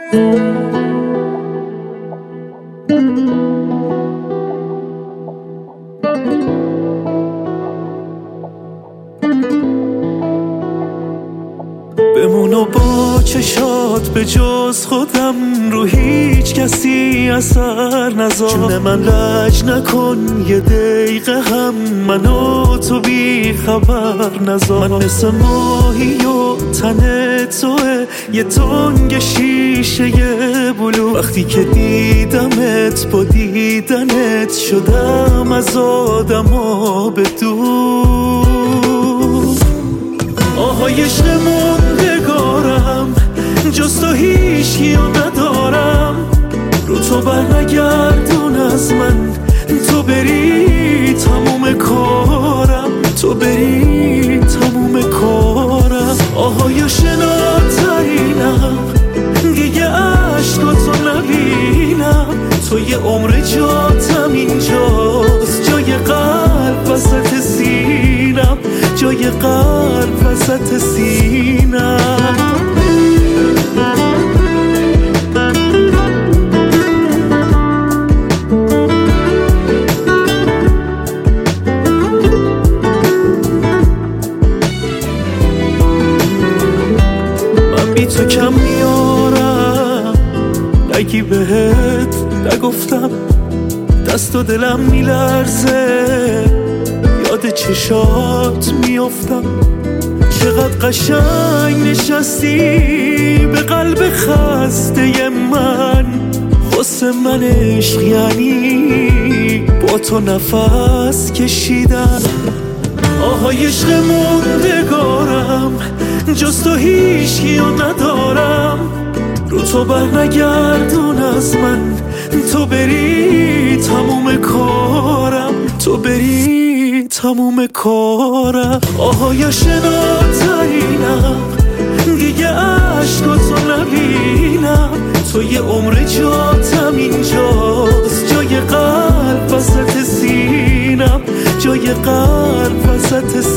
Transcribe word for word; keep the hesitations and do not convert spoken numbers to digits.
بمونو با چشات به جز خودم رو هیچ کسی اثر نذار. جون من لج نکن یه دقیقه هم منو تو بی خبر نذار. من مثل ماهی و تن توه یه تنگ شیشه بلو. وقتی که دیدمت با دیدنت شدم از آدما به دور. آهای عشق موندگارم جز تو هیچکیو ندارم. رو تو بر نگردون از من، تو بری تموم کارم، تو بری تموم کارم. آهای شناترینم دیگه عشقاتو نبینم. تو یه عمر جاتم اینجاست، جای قلب وسط سینم، جای قلب وسط سینم. من بی تو کم میارم، نگی بهت نگفتم. دست و دلم میلرزه، یاد چشات میافتم. چقدر قشنگ نشستی به قلب خسته من. حسن من عشق یعنی با تو نفس کشیدن. آهای عشق موندگارم جز تو هیچکیو ندارم. رو تو بر نگردون از من، تو بری تموم کارم، تو بری تموم کارم. آهای شناترینم دیگه عشقاتو نبینم. تو یه عمر جاتم اینجاست، جای قلب وسط سینم، جای قلب وسط سینم.